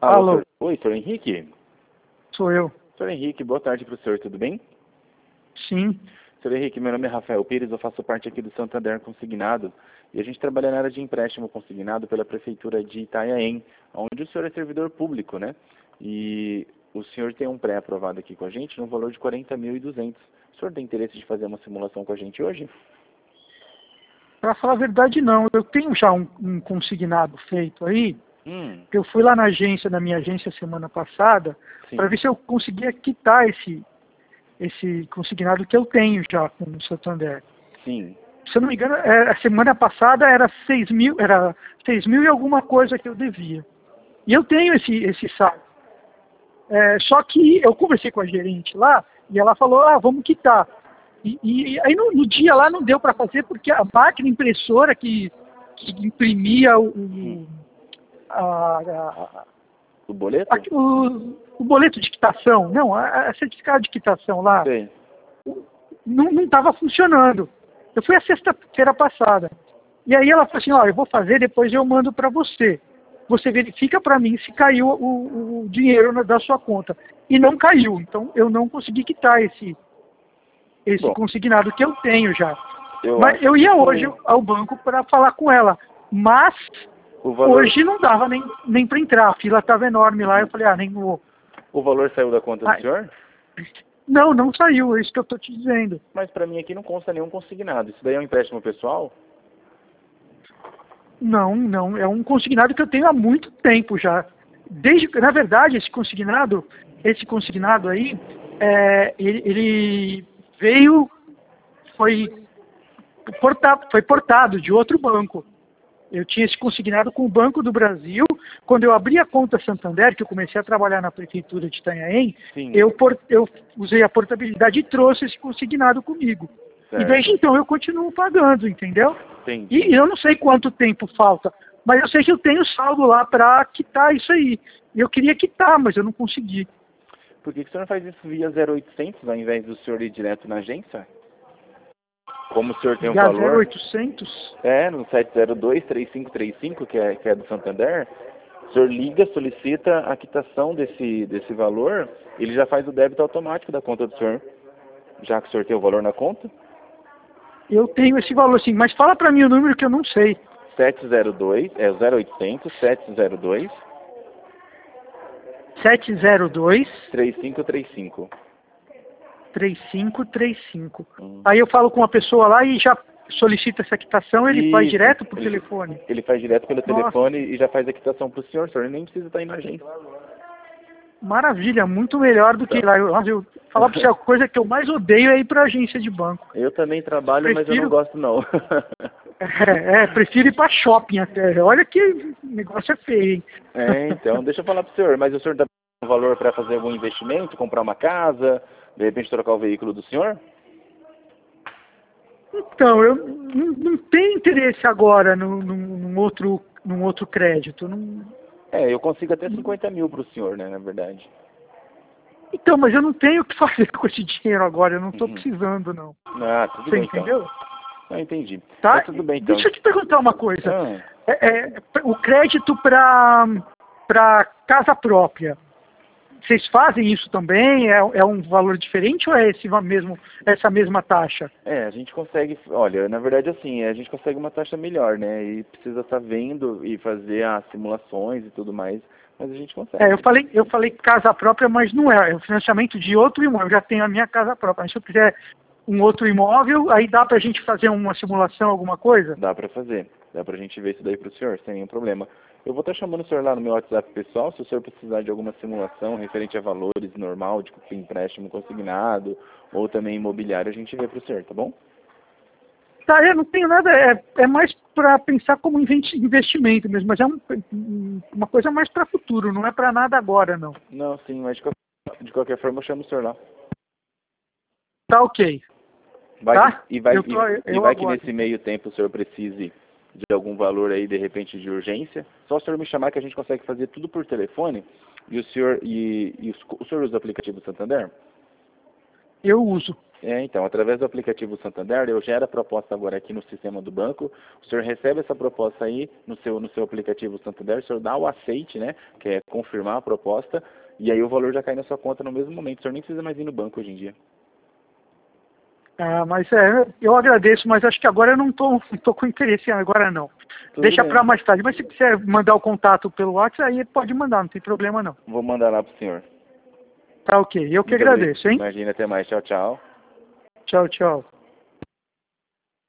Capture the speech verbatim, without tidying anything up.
Alô, Alô, senhor... Oi, senhor Henrique? sou eu. Senhor Henrique, boa tarde para o senhor, tudo bem? Sim. Senhor Henrique, meu nome é Rafael Pires, eu faço parte aqui do Santander Consignado e a gente trabalha na área de empréstimo consignado pela Prefeitura de Itanhaém, onde o senhor é servidor público, né? E o senhor tem um pré-aprovado aqui com a gente no valor de quarenta mil e duzentos. O senhor tem interesse de fazer uma simulação com a gente hoje? Para falar a verdade, não. Eu tenho já um, um consignado feito aí. Hum, Eu fui lá na agência, na minha agência semana passada, para sim, ver se eu conseguia quitar esse, esse consignado que eu tenho já com o Santander. sim. Se eu não me engano, é, a semana passada era seis mil, era seis mil e alguma coisa que eu devia. E eu tenho esse, esse saldo. É, só que eu conversei com a gerente lá e ela falou, ah, vamos quitar. E, e aí no, no dia lá não deu para fazer porque a máquina impressora que, que imprimia o, Hum. o, a, a, O boleto? a, o, o boleto de quitação, não, a, a certificado de quitação lá, Sei. não estava funcionando. Eu fui a sexta-feira passada. E aí ela falou assim, ó, eu vou fazer, depois eu mando para você. Você verifica para mim se caiu o, o dinheiro na, da sua conta. E não caiu, então eu não consegui quitar esse, esse Bom, consignado que eu tenho já. eu Mas acho eu que ia hoje isso- ao banco para falar com ela. Mas o valor, hoje não dava nem, nem para entrar. A fila estava enorme lá. Eu falei, ah, nem vou. o valor saiu da conta do Ai, senhor? não, não saiu. É isso que eu estou te dizendo. Mas para mim aqui não consta nenhum consignado. Isso daí é um empréstimo pessoal? Não, não. É um consignado que eu tenho há muito tempo já. Desde, na verdade, esse consignado, esse consignado aí, é, ele, ele veio, foi portado, foi portado de outro banco. Eu tinha esse consignado com o Banco do Brasil. Quando eu abri a conta Santander, que eu comecei a trabalhar na prefeitura de Itanhaém, Sim. eu, por, eu usei a portabilidade e trouxe esse consignado comigo. E Certo. desde então eu continuo pagando, entendeu? Entendi. E eu não sei quanto tempo falta, mas eu sei que eu tenho saldo lá para quitar isso aí. E eu queria quitar, mas eu não consegui. Por que que o senhor não faz isso via zero oitocentos ao invés do senhor ir direto na agência? Como o senhor tem um Ligar zero valor, oitocentos? é, no sete zero dois, três cinco três cinco, que é, que é do Santander, o senhor liga, solicita a quitação desse, desse valor, ele já faz o débito automático da conta do senhor, já que o senhor tem o valor na conta. Eu tenho esse valor sim, mas fala para mim o número que eu não sei. sete zero dois, é o zero oitocentos, sete zero dois, sete zero dois, três cinco três cinco. três cinco três cinco. Hum. Aí eu falo com a pessoa lá e já solicita essa quitação, ele faz Isso. direto por ele, telefone. Ele faz direto pelo Nossa. telefone e já faz a quitação para o senhor, o senhor nem precisa estar aí na agência. Maravilha, muito melhor do que ir lá. Eu, eu falar para você, a coisa que eu mais odeio é ir para agência de banco. Eu também trabalho, mas eu não Prefiro- gosto não. É, é, prefiro ir para shopping até. Olha que o negócio é feio, hein? É, então, deixa eu falar pro senhor, mas o senhor dá um valor para fazer algum investimento, comprar uma casa, de repente trocar o veículo do senhor? Então, eu não, não tenho interesse agora num, num, num outro, num outro crédito. Não... É, eu consigo até cinquenta mil pro senhor, né, na verdade. Então, mas eu não tenho o que fazer com esse dinheiro agora, eu não estou Uhum. precisando, não. Ah, tudo Você bem entendeu? então. Ah, entendi. Tá? Mas tudo bem então. Deixa eu te perguntar uma coisa. Ah, É, é, o crédito para para casa própria, vocês fazem isso também? É, é um valor diferente ou é esse mesmo, essa mesma taxa? é, a gente consegue, olha, na verdade assim, a gente consegue uma taxa melhor, né, e precisa estar vendo e fazer as simulações e tudo mais, mas a gente consegue. É, eu falei, eu falei casa própria, mas não é. É o financiamento de outro imóvel. Eu já tenho a minha casa própria. Mas se eu quiser um outro imóvel, aí dá para a gente fazer uma simulação, alguma coisa? Dá pra fazer. Dá pra gente ver isso daí pro senhor, sem nenhum problema. Eu vou estar chamando o senhor lá no meu WhatsApp pessoal, se o senhor precisar de alguma simulação referente a valores normal, de empréstimo consignado, ou também imobiliário, a gente vê pro senhor, tá bom? Tá, eu não tenho nada, é, é mais para pensar como investi- investimento mesmo, mas é um, uma coisa mais para futuro, não é para nada agora, não. Não, sim, mas de qualquer, de qualquer forma eu chamo o senhor lá. Tá ok. Vai Tá? que, e vai, Eu tô- e, e eu vai que aguardo. nesse meio tempo o senhor precise de algum valor aí, de repente, de urgência, só o senhor me chamar que a gente consegue fazer tudo por telefone, e o senhor, e, e o, o senhor usa o aplicativo do Santander? Eu uso. É, então, através do aplicativo Santander, eu gero a proposta agora aqui no sistema do banco, o senhor recebe essa proposta aí no seu, no seu aplicativo Santander, o senhor dá o aceite, né, que é confirmar a proposta, e aí o valor já cai na sua conta no mesmo momento, o senhor nem precisa mais ir no banco hoje em dia. Ah, mas é, eu agradeço, mas acho que agora eu não tô, não tô com interesse, agora não. Tudo Deixa bem. para mais tarde, mas se quiser mandar o contato pelo WhatsApp, aí pode mandar, não tem problema não. Vou mandar lá pro senhor. Tá ok, eu que Muito agradeço, obrigado. hein? Imagina, até mais, tchau, tchau. Tchau, tchau.